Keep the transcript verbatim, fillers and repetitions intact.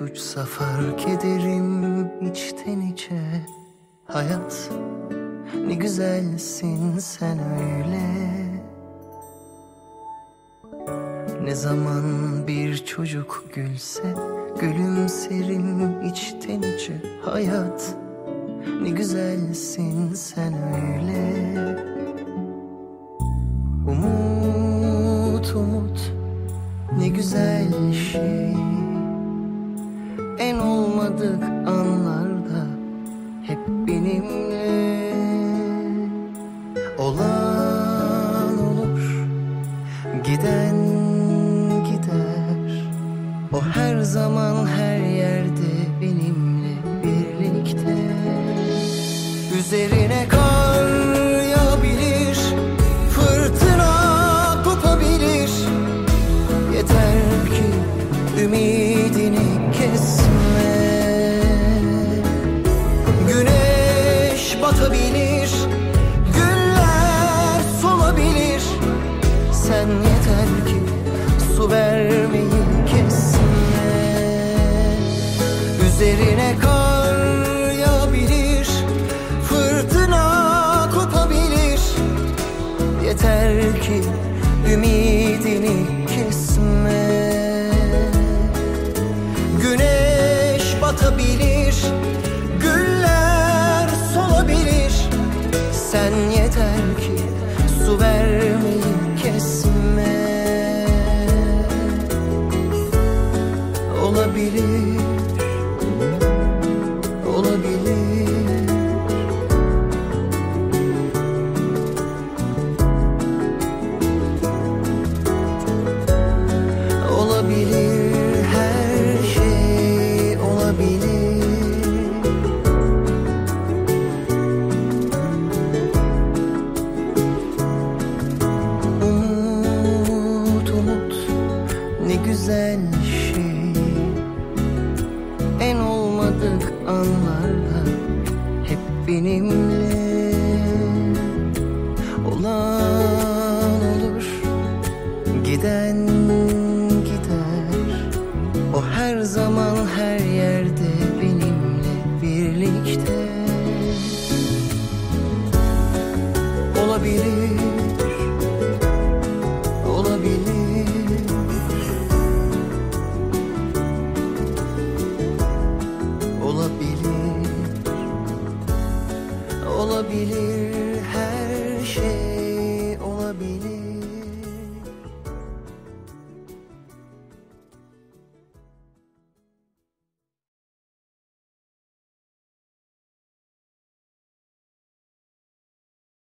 uçsa fark ederim içten içe. Hayat, ne güzelsin sen öyle. Ne zaman bir çocuk gülse gülümserim içten içe. Hayat, ne güzelsin sen öyle. Umut umut, ne güzel şey. En olmadık anlarda hep benimle. Olan olur, giden gider. O her zaman her yerde benimle birlikte. Üzerine kar yağabilir, fırtına kopabilir. Yeter ki ümidini kesme. Güneş batabilir, güller solabilir. Sen yeter ki su vermeyi kesme. Üzerine kar yağabilir, fırtına kopabilir. Yeter ki ümidini kesme. Güneş batabilir, güller solabilir. Sen yeter ki su vermeyi kesme. Olabilir, olabilir. Olabilir, her şey olabilir. Umut umut, ne güzel şey. En olmadık anlarda hep benimle. Olan olur, giden gider. O her zaman her yerde benimle birlikte. Olabilir, olabilir. Olabilir, olabilir.